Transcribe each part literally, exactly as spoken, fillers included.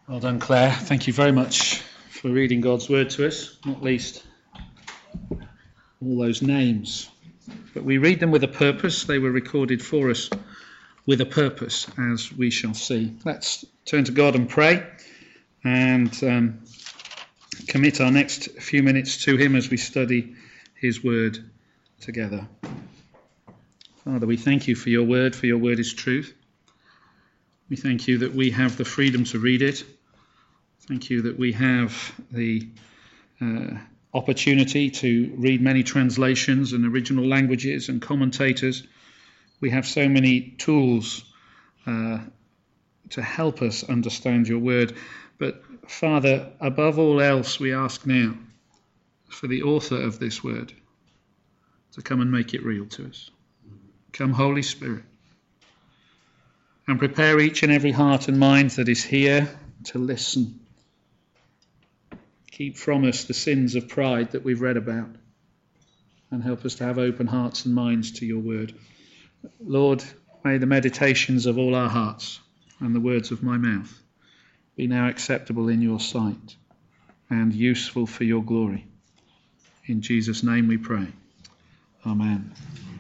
Well done, Claire. Thank you very much for reading God's word to us, not least all those names. But we read them with a purpose. They were recorded for us with a purpose, as we shall see. Let's turn to God and pray and um, commit our next few minutes to him as we study his word together. Father, we thank you for your word, for your word is truth. We thank you that we have the freedom to read it. Thank you that we have the uh, opportunity to read many translations and original languages and commentators. We have so many tools uh, to help us understand your word. But Father, above all else, we ask now for the author of this word to come and make it real to us. Come, Holy Spirit, and prepare each and every heart and mind that is here to listen. Keep from us the sins of pride that we've read about, and help us to have open hearts and minds to your word. Lord, may the meditations of all our hearts and the words of my mouth be now acceptable in your sight and useful for your glory. In Jesus' name we pray. Amen.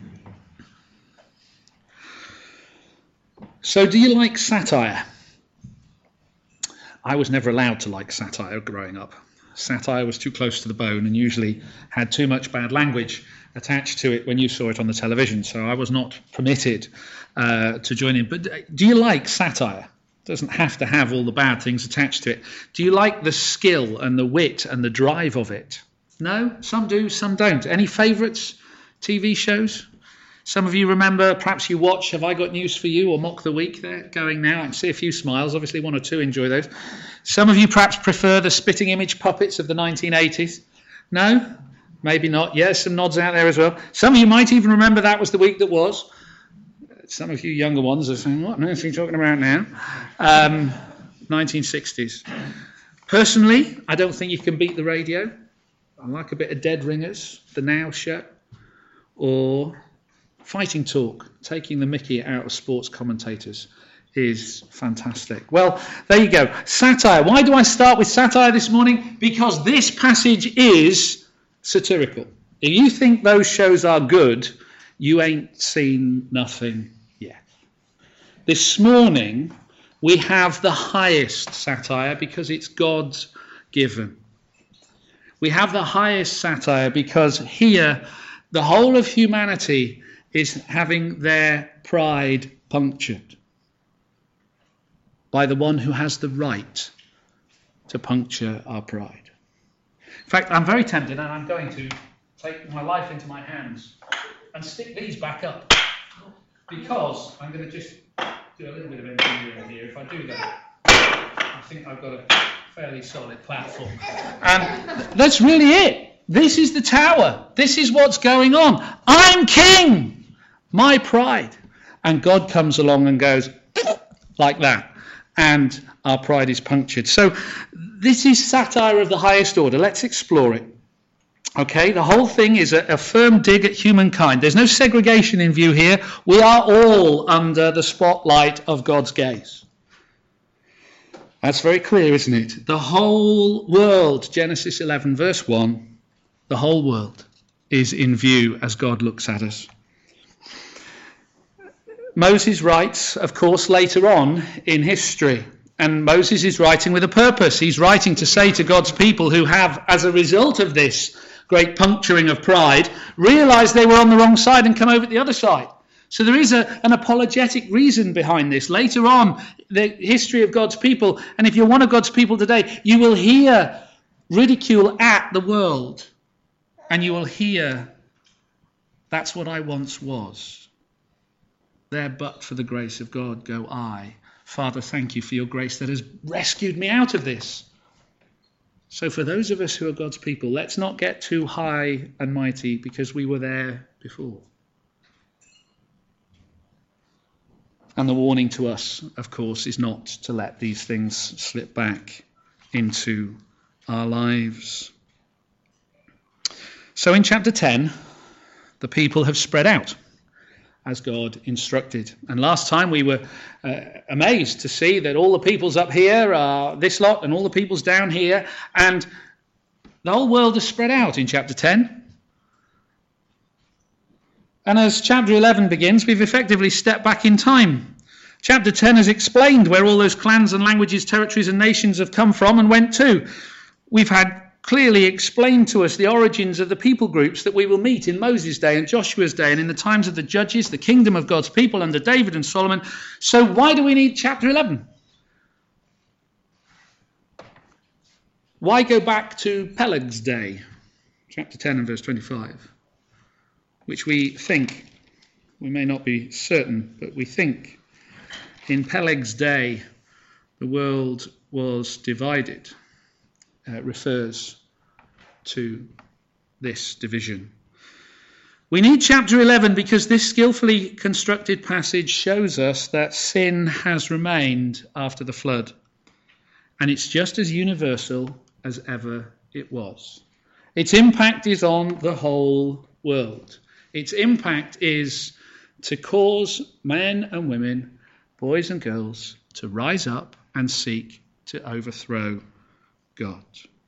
So, do you like satire? I was never allowed to like satire growing up. Satire was too close to the bone and usually had too much bad language attached to it when you saw it on the television, so I was not permitted uh, to join in. But do you like satire? It doesn't have to have all the bad things attached to it. Do you like the skill and the wit and the drive of it? No? Some do, some don't. Any favourites? T V shows? Some of you remember, perhaps you watch Have I Got News For You or Mock the Week. They're going now. I can see a few smiles. Obviously one or two enjoy those. Some of you perhaps prefer the spitting image puppets of the nineteen eighties. No? Maybe not. Yes, some nods out there as well. Some of you might even remember That Was the Week That Was. Some of you younger ones are saying, what on earth are you talking about now? Um, nineteen sixties. Personally, I don't think you can beat the radio. I like a bit of Dead Ringers, The Now Show, or Fighting Talk, taking the mickey out of sports commentators is fantastic. Well, there you go. Satire. Why do I start with satire this morning? Because this passage is satirical. If you think those shows are good, you ain't seen nothing yet. This morning, we have the highest satire because it's God's given. We have the highest satire because here, the whole of humanity is having their pride punctured by the one who has the right to puncture our pride. In fact, I'm very tempted, and I'm going to take my life into my hands and stick these back up, because I'm going to just do a little bit of engineering here. If I do that, I think I've got a fairly solid platform. And that's really it. This is the tower. This is what's going on. I'm king. My pride. And God comes along and goes like that. And our pride is punctured. So this is satire of the highest order. Let's explore it. Okay, the whole thing is a, a firm dig at humankind. There's no segregation in view here. We are all under the spotlight of God's gaze. That's very clear, isn't it? The whole world, Genesis eleven, verse one, the whole world is in view as God looks at us. Moses writes, of course, later on in history. And Moses is writing with a purpose. He's writing to say to God's people who have, as a result of this great puncturing of pride, realized they were on the wrong side and come over to the other side. So there is a, an apologetic reason behind this. Later on, the history of God's people, and if you're one of God's people today, you will hear ridicule at the world. And you will hear, that's what I once was. There, but for the grace of God, go I. Father, thank you for your grace that has rescued me out of this. So for those of us who are God's people, let's not get too high and mighty because we were there before. And the warning to us, of course, is not to let these things slip back into our lives. So in chapter ten, the people have spread out. as God instructed. And last time we were uh, amazed to see that all the peoples up here are this lot and all the peoples down here, and the whole world is spread out in chapter ten. And as chapter eleven begins, we've effectively stepped back in time. Chapter ten has explained where all those clans and languages, territories and nations have come from and went to. We've had clearly explained to us the origins of the people groups that we will meet in Moses' day and Joshua's day and in the times of the judges, the kingdom of God's people under David and Solomon. So why do we need chapter eleven? Why go back to Peleg's day, chapter ten and verse twenty-five, which we think, we may not be certain, but we think in Peleg's day the world was divided. Uh, refers to this division. We need chapter eleven because this skillfully constructed passage shows us that sin has remained after the flood, and it's just as universal as ever it was. Its impact is on the whole world. Its impact is to cause men and women, boys and girls, to rise up and seek to overthrow God.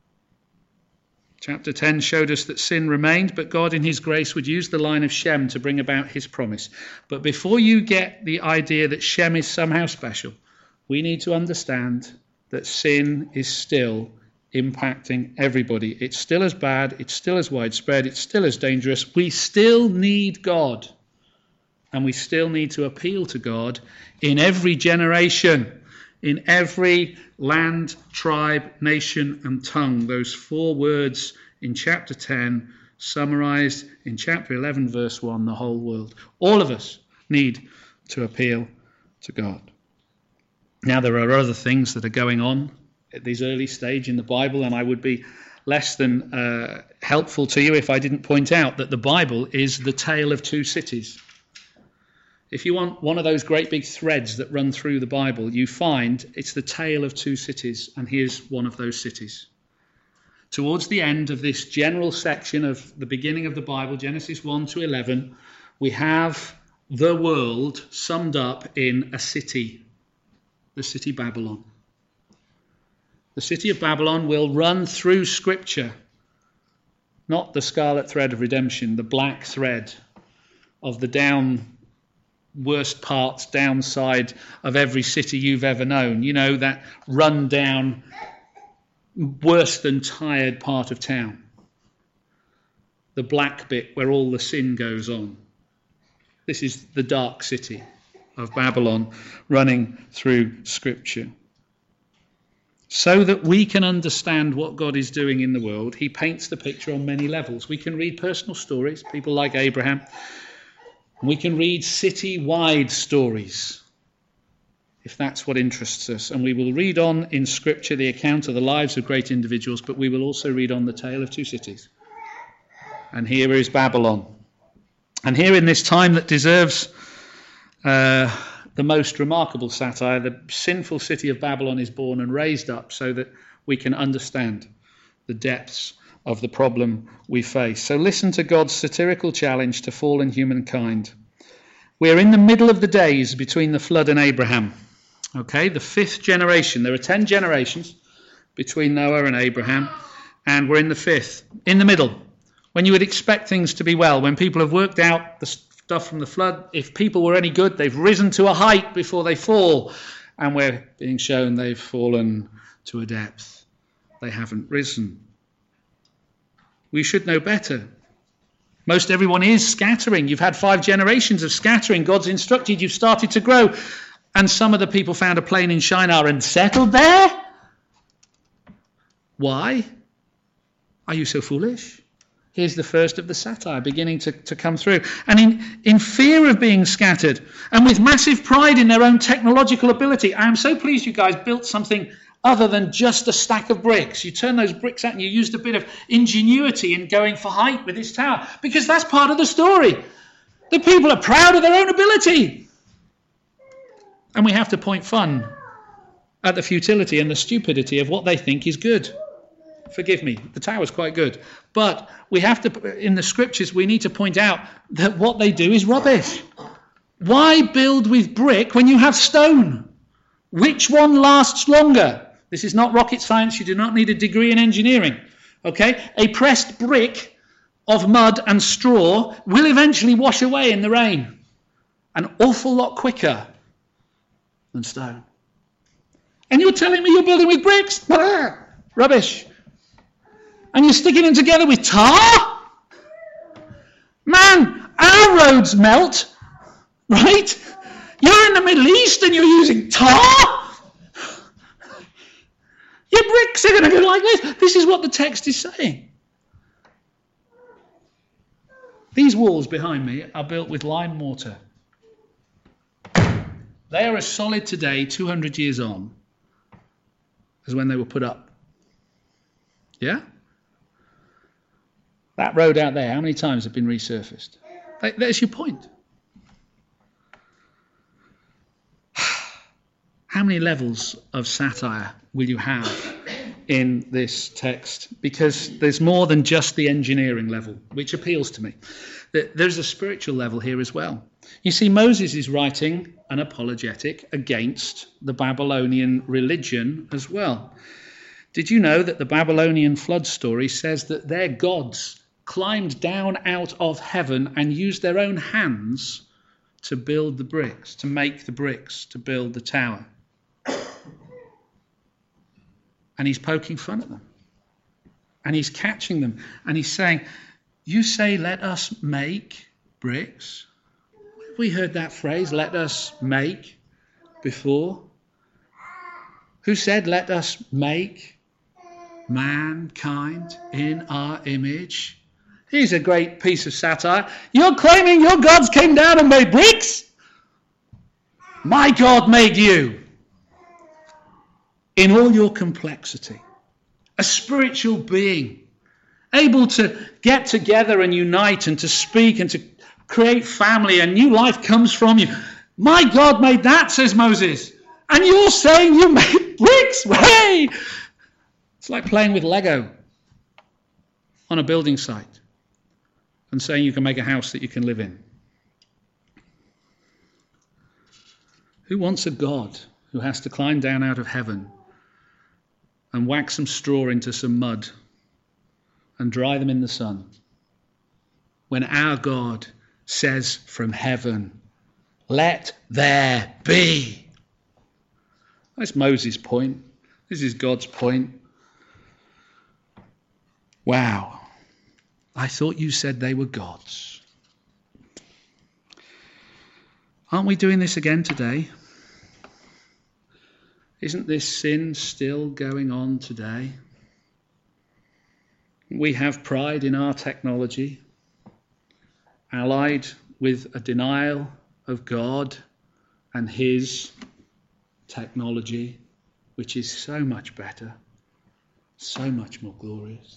Chapter ten showed us that sin remained, but God in his grace would use the line of Shem to bring about his promise. But before you get the idea that Shem is somehow special, we need to understand that sin is still impacting everybody. It's still as bad, it's still as widespread, it's still as dangerous. We still need God, and we still need to appeal to God in every generation, in every land, tribe, nation, and tongue. Those four words in chapter ten, summarized in chapter eleven, verse one, the whole world. All of us need to appeal to God. Now, there are other things that are going on at this early stage in the Bible, and I would be less than uh, helpful to you if I didn't point out that the Bible is the tale of two cities. If you want one of those great big threads that run through the Bible, you find it's the tale of two cities, and here's one of those cities. Towards the end of this general section of the beginning of the Bible, Genesis one to eleven, we have the world summed up in a city, the city Babylon. The city of Babylon will run through Scripture, not the scarlet thread of redemption, the black thread of the down worst parts, downside of every city you've ever known. You know, that run down, worse than tired part of town. The black bit where all the sin goes on. This is the dark city of Babylon running through Scripture. So that we can understand what God is doing in the world, he paints the picture on many levels. We can read personal stories, people like Abraham. We can read city-wide stories, if that's what interests us. And we will read on in Scripture the account of the lives of great individuals, but we will also read on the tale of two cities. And here is Babylon. And here in this time that deserves uh, the most remarkable satire, the sinful city of Babylon is born and raised up so that we can understand the depths of the problem we face. So listen to God's satirical challenge to fallen humankind. We are in the middle of the days between the flood and Abraham. Okay, the fifth generation. There are ten generations between Noah and Abraham, and we're in the fifth, in the middle, when you would expect things to be well, when people have worked out the stuff from the flood. If people were any good, they've risen to a height before they fall, and we're being shown they've fallen to a depth. They haven't risen. We should know better. Most everyone is scattering. You've had five generations of scattering. God's instructed, you've started to grow. And some of the people found a plain in Shinar and settled there? Why? Are you so foolish? Here's the first of the satire beginning to, to come through. And in, in fear of being scattered, and with massive pride in their own technological ability, I am so pleased you guys built something other than just a stack of bricks. You turn those bricks out and you used a bit of ingenuity in going for height with this tower, because that's part of the story. The people are proud of their own ability. And we have to point fun at the futility and the stupidity of what they think is good. Forgive me, the tower's quite good. But we have to, in the Scriptures, we need to point out that what they do is rubbish. Why build with brick when you have stone? Which one lasts longer? This is not rocket science. You do not need a degree in engineering. Okay? A pressed brick of mud and straw will eventually wash away in the rain. An awful lot quicker than stone. And you're telling me you're building with bricks? Rubbish. And you're sticking them together with tar? Man, our roads melt, right? You're in the Middle East and you're using tar? Your bricks are going to go like this. This is what the text is saying. These walls behind me are built with lime mortar. They are as solid today, two hundred years on, as when they were put up. Yeah? That road out there, how many times have been resurfaced? There's your point. How many levels of satire will you have in this text? Because there's more than just the engineering level, which appeals to me. There's a spiritual level here as well. You see, Moses is writing an apologetic against the Babylonian religion as well. Did you know that the Babylonian flood story says that their gods climbed down out of heaven and used their own hands to build the bricks, to make the bricks, to build the tower? And he's poking fun at them. And he's catching them. And he's saying, you say, let us make bricks? Have we heard that phrase, let us make, before? Who said, let us make mankind in our image? Here's a great piece of satire. You're claiming your gods came down and made bricks? My God made you in all your complexity. A spiritual being, able to get together and unite and to speak and to create family, and new life comes from you. My God made that, says Moses. And you're saying you made bricks? Hey! It's like playing with Lego on a building site and saying you can make a house that you can live in. Who wants a God who has to climb down out of heaven and whack some straw into some mud and dry them in the sun, when our God says from heaven, let there be? That's Moses' point. This is God's point. Wow. I thought you said they were gods. Aren't we doing this again today? Isn't this sin still going on today? We have pride in our technology, allied with a denial of God and his technology, which is so much better, so much more glorious.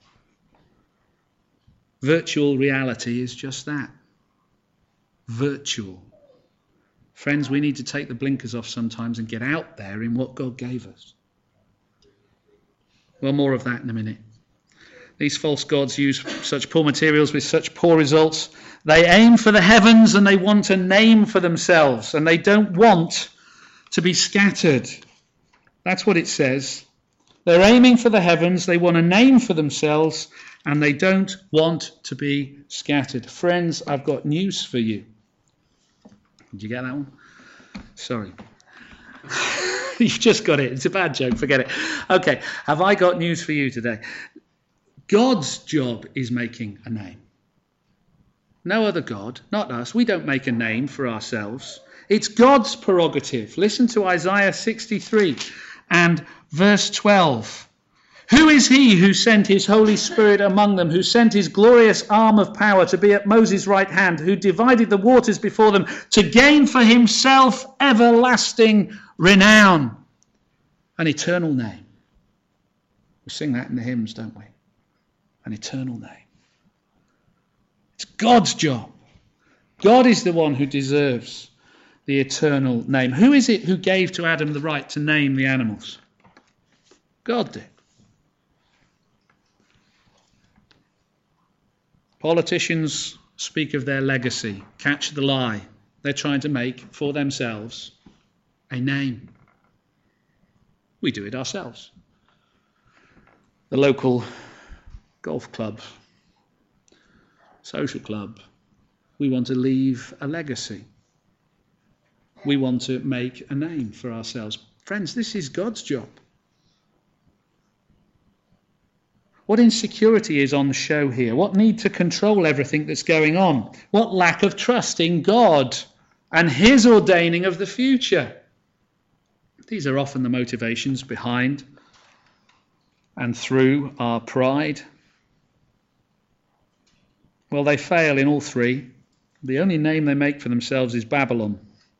Virtual reality is just that. Virtual. Friends, we need to take the blinkers off sometimes and get out there in what God gave us. Well, more of that in a minute. These false gods use such poor materials with such poor results. They aim for the heavens and they want a name for themselves, and they don't want to be scattered. That's what it says. They're aiming for the heavens, they want a name for themselves, and they don't want to be scattered. Friends, I've got news for you. Did you get that one? Sorry. You've just got it. It's a bad joke. Forget it. Okay. Have I got news for you today? God's job is making a name. No other God, not us. We don't make a name for ourselves. It's God's prerogative. Listen to Isaiah sixty-three and verse twelve. Who is he who sent his Holy Spirit among them, who sent his glorious arm of power to be at Moses' right hand, who divided the waters before them to gain for himself everlasting renown, an eternal name? We sing that in the hymns, don't we? An eternal name. It's God's job. God is the one who deserves the eternal name. Who is it who gave to Adam the right to name the animals? God did. Politicians speak of their legacy. Catch the lie. They're trying to make for themselves a name. We do it ourselves. The local golf club, social club, we want to leave a legacy. We want to make a name for ourselves. Friends, this is God's job. What insecurity is on show here? What need to control everything that's going on? What lack of trust in God and his ordaining of the future? These are often the motivations behind and through our pride. Well, they fail in all three. The only name they make for themselves is Babylon.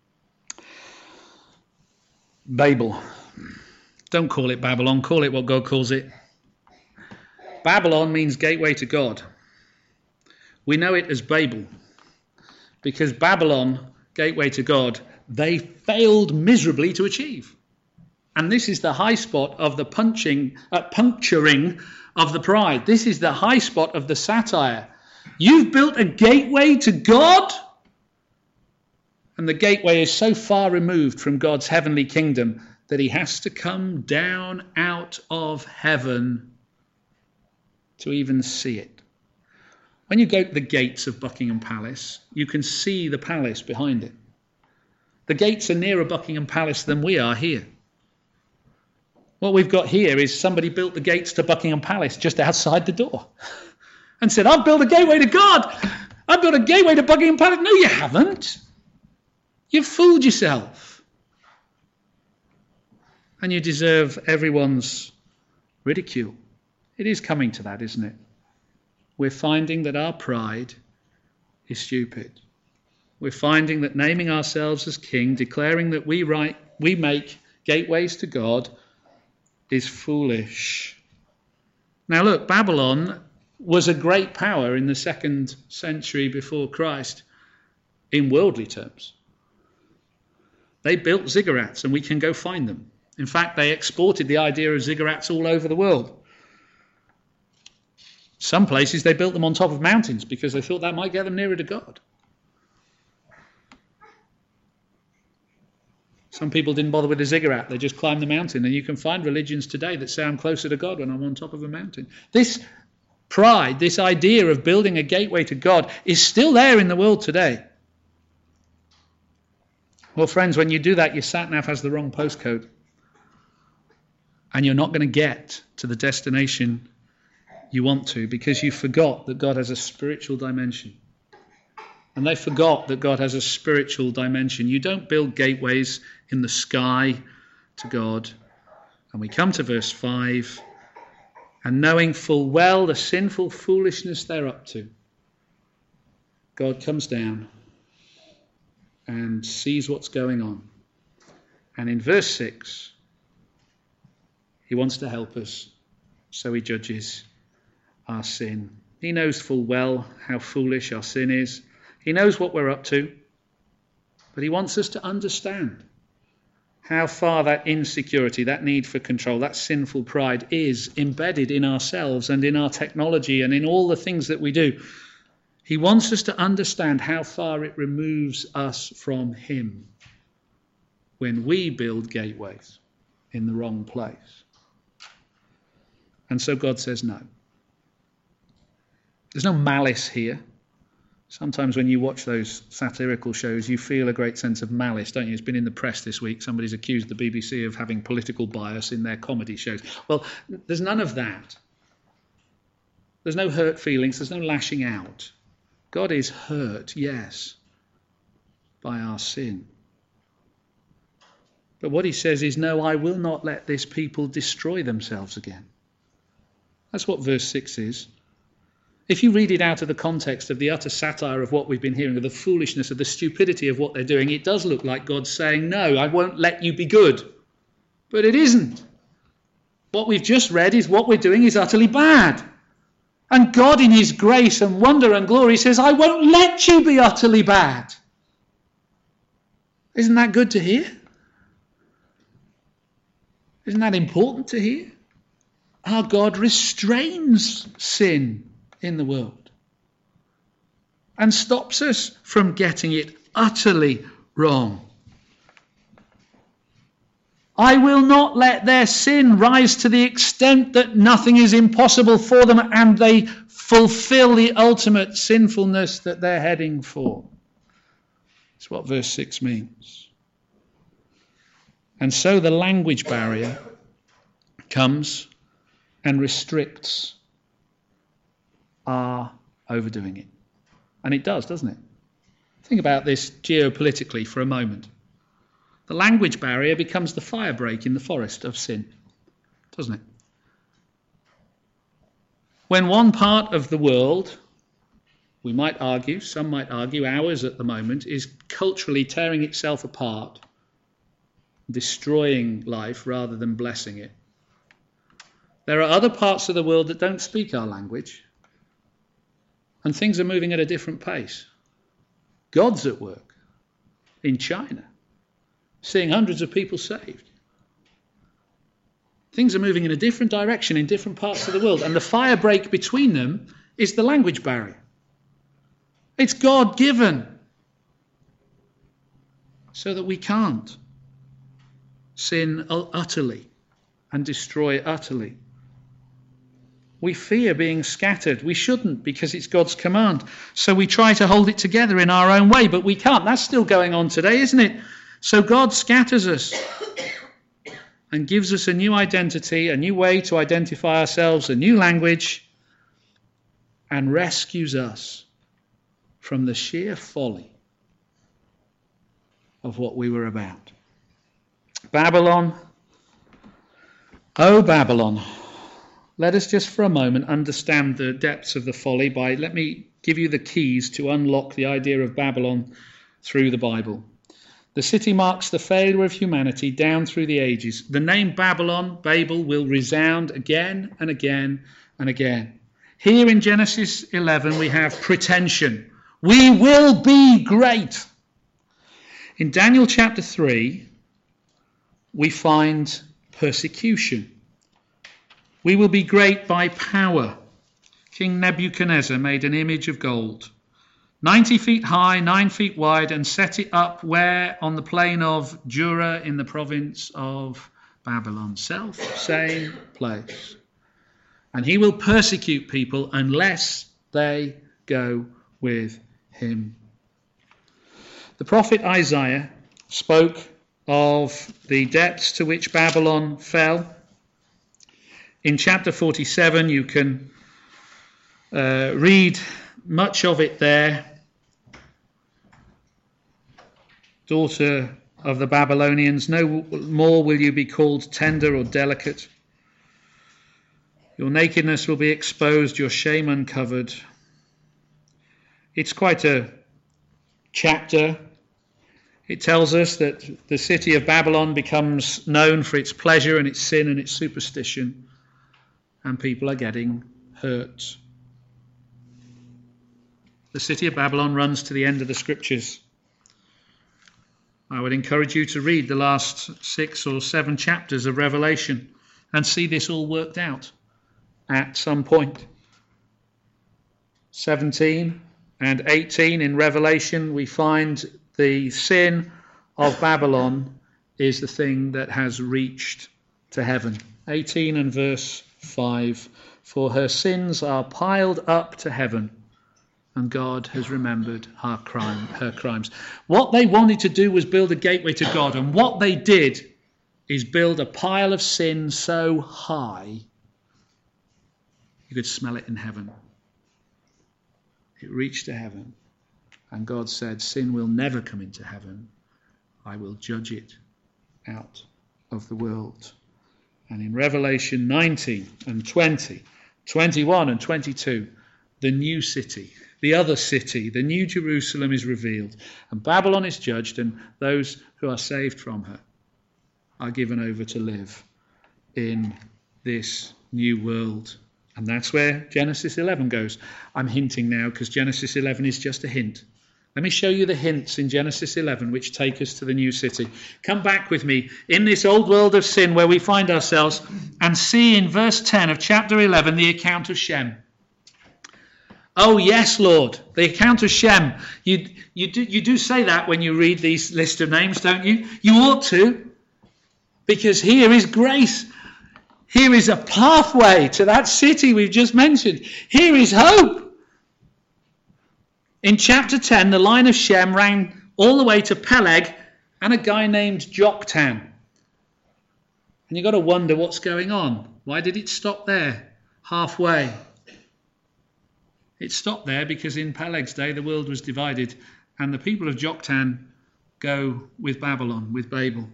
Babel. Don't call it Babylon, call it what God calls it. Babylon means gateway to God. We know it as Babel because Babylon, gateway to God, they failed miserably to achieve. And this is the high spot of the punching, uh, puncturing of the pride. This is the high spot of the satire. You've built a gateway to God? And the gateway is so far removed from God's heavenly kingdom that he has to come down out of heaven to even see it. When you go to the gates of Buckingham Palace, you can see the palace behind it. The gates are nearer Buckingham Palace than we are here. What we've got here is somebody built the gates to Buckingham Palace just outside the door and said, I've built a gateway to God. I've built a gateway to Buckingham Palace. No, you haven't. You've fooled yourself. And you deserve everyone's ridicule. It is coming to that, isn't it? We're finding that our pride is stupid. We're finding that naming ourselves as king, declaring that we right, we make gateways to God, is foolish. Now look, Babylon was a great power in the second century before Christ in worldly terms. They built ziggurats and we can go find them. In fact, they exported the idea of ziggurats all over the world. Some places they built them on top of mountains because they thought that might get them nearer to God. Some people didn't bother with a ziggurat. They just climbed the mountain. And you can find religions today that say I'm closer to God when I'm on top of a mountain. This pride, this idea of building a gateway to God is still there in the world today. Well, friends, when you do that, your sat-nav has the wrong postcode. And you're not going to get to the destination you want to because you forgot that God has a spiritual dimension. And they forgot that God has a spiritual dimension. You don't build gateways in the sky to God. And we come to verse five. And knowing full well the sinful foolishness they're up to, God comes down and sees what's going on. And in verse six, he wants to help us, so he judges our sin. He knows full well how foolish our sin is. He knows what we're up to, but he wants us to understand how far that insecurity, that need for control, that sinful pride is embedded in ourselves and in our technology and in all the things that we do. He wants us to understand how far it removes us from him when we build gateways in the wrong place. And so God says no. There's no malice here. Sometimes when you watch those satirical shows, you feel a great sense of malice, don't you? It's been in the press this week. Somebody's accused the B B C of having political bias in their comedy shows. Well, there's none of that. There's no hurt feelings. There's no lashing out. God is hurt, yes, by our sin. But what he says is, no, I will not let this people destroy themselves again. That's what verse six is. If you read it out of the context of the utter satire of what we've been hearing, of the foolishness, of the stupidity of what they're doing, it does look like God's saying, no, I won't let you be good. But it isn't. What we've just read is what we're doing is utterly bad. And God in his grace and wonder and glory says, I won't let you be utterly bad. Isn't that good to hear? Isn't that important to hear? Our God restrains sin in the world and stops us from getting it utterly wrong. I will not let their sin rise to the extent that nothing is impossible for them and they fulfill the ultimate sinfulness that they're heading for. That's what verse six means. And so the language barrier comes and restricts our overdoing it. And it does, doesn't it? Think about this geopolitically for a moment. The language barrier becomes the fire break in the forest of sin, doesn't it? When one part of the world, we might argue, some might argue, ours at the moment, is culturally tearing itself apart, destroying life rather than blessing it. There are other parts of the world that don't speak our language, and things are moving at a different pace. God's at work in China, seeing hundreds of people saved. Things are moving in a different direction in different parts of the world, and the fire break between them is the language barrier. It's God-given, so that we can't sin utterly and destroy utterly. We fear being scattered. We shouldn't, because it's God's command. So we try to hold it together in our own way, but we can't. That's still going on today, isn't it? So God scatters us and gives us a new identity, a new way to identify ourselves, a new language, and rescues us from the sheer folly of what we were about. Babylon, oh Babylon. Let us just for a moment understand the depths of the folly by, let me give you the keys to unlock the idea of Babylon through the Bible. The city marks the failure of humanity down through the ages. The name Babylon, Babel, will resound again and again and again. Here in Genesis eleven we have pretension. We will be great. In Daniel chapter three we find persecution. We will be great by power. King Nebuchadnezzar made an image of gold, ninety feet high, nine feet wide, and set it up where? On the plain of Dura in the province of Babylon. Self, same place. And he will persecute people unless they go with him. The prophet Isaiah spoke of the depths to which Babylon fell. In chapter forty-seven, you can uh, read much of it there. Daughter of the Babylonians, no more will you be called tender or delicate. Your nakedness will be exposed, your shame uncovered. It's quite a chapter. It tells us that the city of Babylon becomes known for its pleasure and its sin and its superstition, and people are getting hurt. The city of Babylon runs to the end of the scriptures. I would encourage you to read the last six or seven chapters of Revelation and see this all worked out at some point. seventeen and eighteen in Revelation, we find the sin of Babylon is the thing that has reached to heaven. eighteen and verse five. For her sins are piled up to heaven, and God has remembered her crime, her crimes. What they wanted to do was build a gateway to God, and what they did is build a pile of sin so high you could smell it in heaven. It reached to heaven, and God said, sin will never come into heaven. I will judge it out of the world. And in Revelation nineteen and twenty, twenty-one and twenty-two, the new city, the other city, the new Jerusalem is revealed, and Babylon is judged, and those who are saved from her are given over to live in this new world. And that's where Genesis eleven goes. I'm hinting now because Genesis eleven is just a hint. Let me show you the hints in Genesis eleven which take us to the new city. Come back with me in this old world of sin where we find ourselves and see in verse ten of chapter eleven the account of Shem. Oh, yes, Lord. The account of Shem. You, you, do, you do say that when you read these list of names, don't you? You ought to. Because here is grace. Here is a pathway to that city we've just mentioned. Here is hope. In chapter ten, the line of Shem ran all the way to Peleg and a guy named Joktan. And you've got to wonder what's going on. Why did it stop there, halfway? It stopped there because in Peleg's day the world was divided and the people of Joktan go with Babylon, with Babel.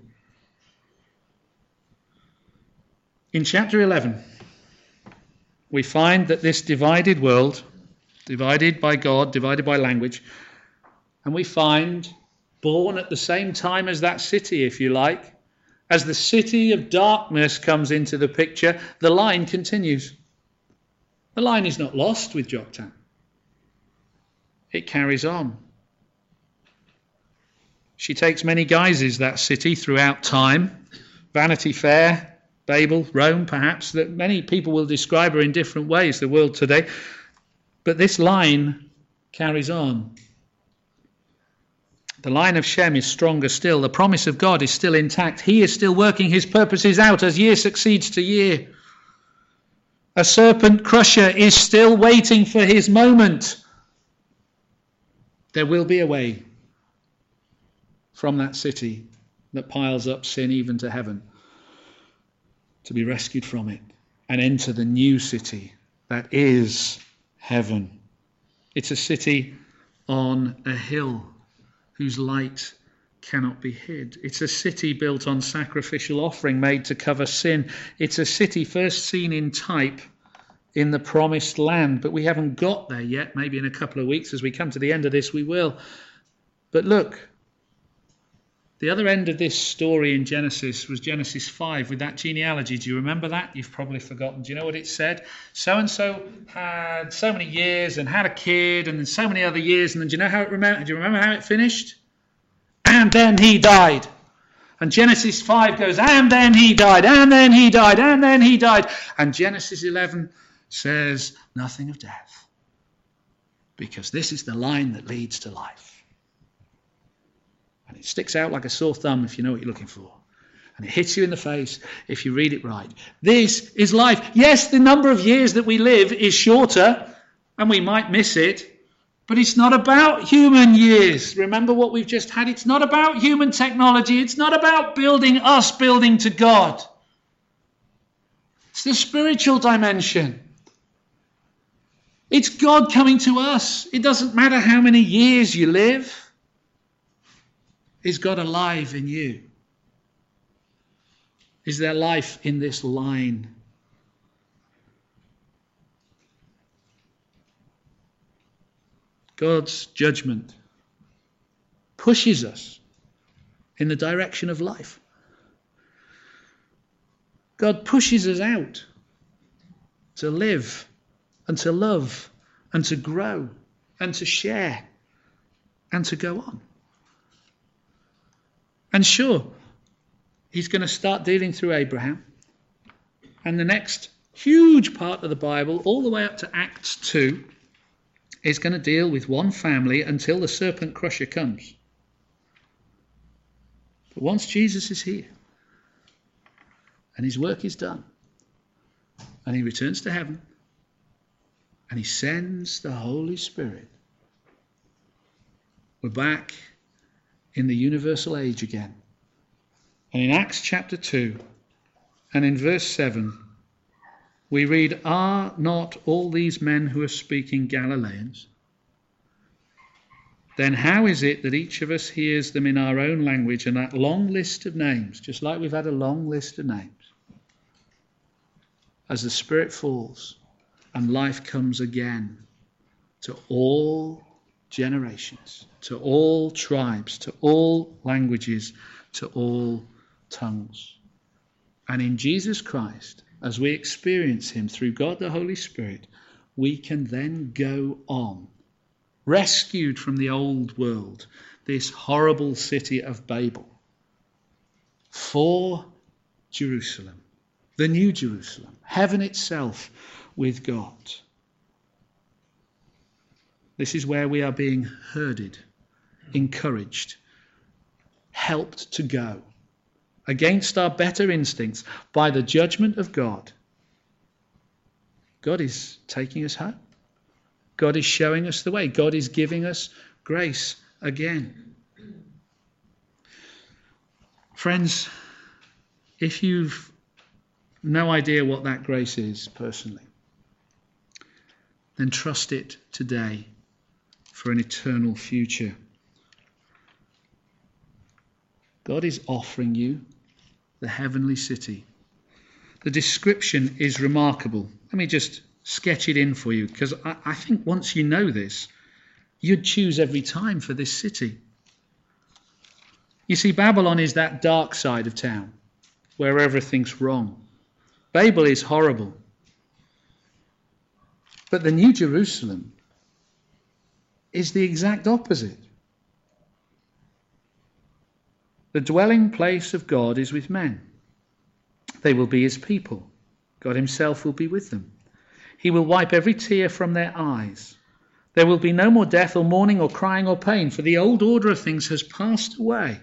In chapter eleven, we find that this divided world, divided by God, divided by language, and we find, born at the same time as that city, if you like, as the city of darkness comes into the picture, the line continues. The line is not lost with Joktan. It carries on. She takes many guises, that city, throughout time. Vanity Fair, Babel, Rome, perhaps, that many people will describe her in different ways, the world today. But this line carries on. The line of Shem is stronger still. The promise of God is still intact. He is still working his purposes out as year succeeds to year. A serpent crusher is still waiting for his moment. There will be a way from that city that piles up sin even to heaven to be rescued from it and enter the new city that is heaven. It's a city on a hill whose light cannot be hid. It's a city built on sacrificial offering made to cover sin. It's a city first seen in type in the promised land, but we haven't got there yet. Maybe in a couple of weeks as we come to the end of this we will. But look, the other end of this story in Genesis was Genesis five with that genealogy. Do you remember that? You've probably forgotten. Do you know what it said? So-and-so had so many years and had a kid and then so many other years. And then do you know how it remember? Do you remember how it finished? And then he died. And Genesis five goes, and then he died, and then he died, and then he died. And Genesis eleven says nothing of death. Because this is the line that leads to life. And it sticks out like a sore thumb if you know what you're looking for. And it hits you in the face if you read it right. This is life. Yes, the number of years that we live is shorter, and we might miss it, but it's not about human years. Remember what we've just had? It's not about human technology. It's not about building us building to God. It's the spiritual dimension. It's God coming to us. It doesn't matter how many years you live. Is God alive in you? Is there life in this line? God's judgment pushes us in the direction of life. God pushes us out to live and to love and to grow and to share and to go on. And sure, he's going to start dealing through Abraham. And the next huge part of the Bible, all the way up to Acts two, is going to deal with one family until the serpent crusher comes. But once Jesus is here and his work is done and he returns to heaven and he sends the Holy Spirit, we're back in the universal age again. And in Acts chapter two and in verse seven, we read, "Are not all these men who are speaking Galileans? Then how is it that each of us hears them in our own language?" And that long list of names, just like we've had a long list of names, as the Spirit falls and life comes again to all generations, to all tribes, to all languages, to all tongues. And in Jesus Christ, as we experience him through God the Holy Spirit, we can then go on, rescued from the old world, this horrible city of Babel, for Jerusalem, the new Jerusalem, heaven itself with God. This is where we are being herded, encouraged, helped to go against our better instincts by the judgment of God. God is taking us home. God is showing us the way. God is giving us grace again. Friends, if you've no idea what that grace is personally, then trust it today for an eternal future. God is offering you the heavenly city. The description is remarkable. Let me just sketch it in for you, because I, I think once you know this, you'd choose every time for this city. You see, Babylon is that dark side of town where everything's wrong. Babel is horrible. But the New Jerusalem is the exact opposite. The dwelling place of God is with men. They will be his people. God himself will be with them. He will wipe every tear from their eyes. There will be no more death or mourning or crying or pain, for the old order of things has passed away.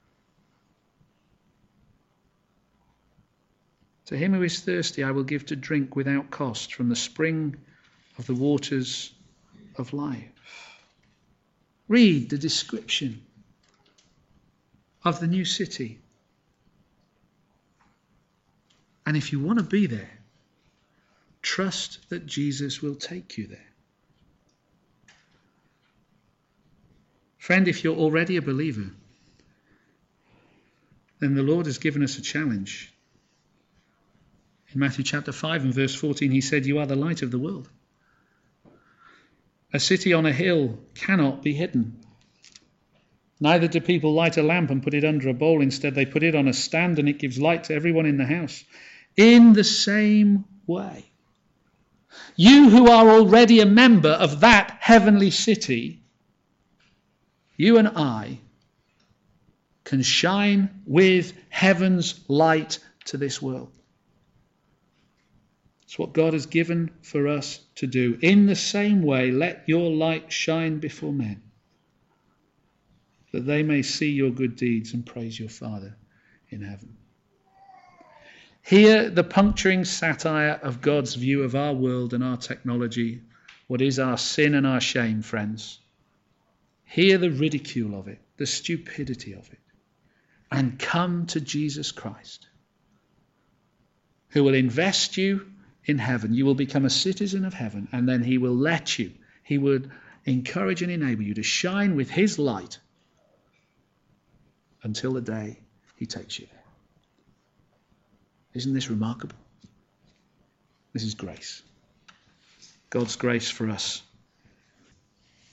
To him who is thirsty, I will give to drink without cost from the spring of the waters of life. Read the description of the new city. And if you want to be there, trust that Jesus will take you there. Friend, if you're already a believer, then the Lord has given us a challenge. In Matthew chapter five and verse fourteen, he said, "You are the light of the world. A city on a hill cannot be hidden. Neither do people light a lamp and put it under a bowl. Instead, they put it on a stand and it gives light to everyone in the house. In the same way, you who are already a member of that heavenly city, you and I can shine with heaven's light to this world. It's what God has given for us to do. In the same way, let your light shine before men, that they may see your good deeds and praise your Father in heaven." Hear the puncturing satire of God's view of our world and our technology, what is our sin and our shame, friends. Hear the ridicule of it, the stupidity of it, and come to Jesus Christ, who will invest you in heaven. You will become a citizen of heaven, and then he will let you, he would encourage and enable you to shine with his light until the day he takes you there. Isn't this remarkable? This is grace. God's grace for us